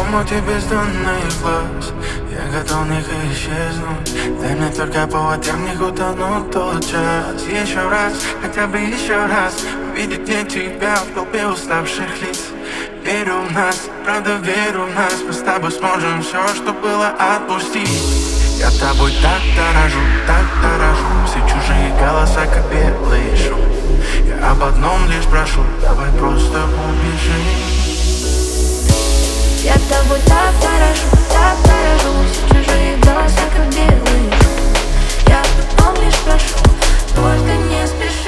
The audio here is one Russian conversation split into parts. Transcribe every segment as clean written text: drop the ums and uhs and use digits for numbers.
омуте бездонных глаз. Я готов в них исчезнуть. Дай мне только повод, я в них утону тот час. Еще раз, хотя бы еще раз увидеть мне тебя в толпе уставших лиц. Верю в нас, правда верю в нас. Мы с тобой сможем все, что было, отпустить. Я тобой так дорожу, все чужие голоса, как белый шум. Я об одном лишь прошу, давай просто убежим. Я тобой так дорожу, все чужие голоса, как белый шум. Я об одном лишь прошу, только не спеши.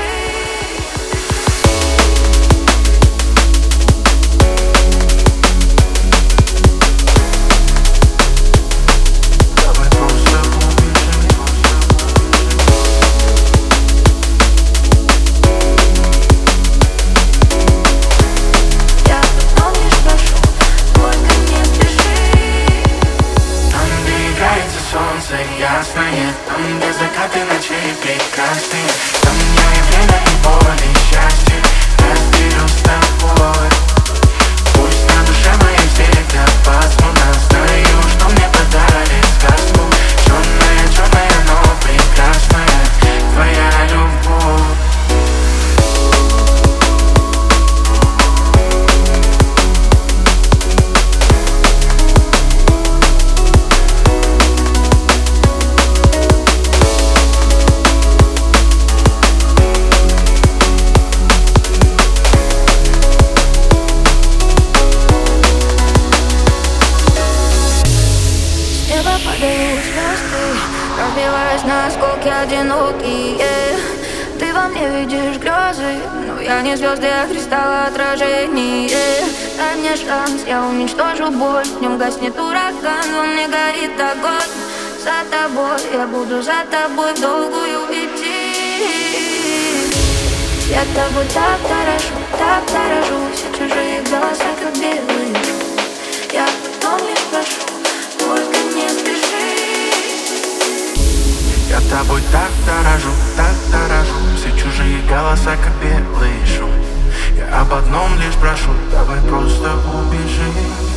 Ясное, там где закаты ночей прекрасные. Там я и время, и боль, и счастье разделю с тобой. Пусть на душе моей всегда пасмурно. Знаю, что мне подарили сказку. Черная, но прекрасная твоя любовь. Падают звезды, разбиваясь на осколки одинокие. Ты во мне видишь грезы, но я не звезды, а кристалл отражение. Дай мне шанс, я уничтожу боль. В нем гаснет ураган, во мне горит огонь. За тобой, я буду за тобой в долгую идти. Я тобой так дорожу, все чужие голоса, как белый шум. Я потом лишь прошу, только не спеши. Я тобой так дорожу, все чужие голоса, как белый шум. Я об одном лишь прошу, давай просто убежим.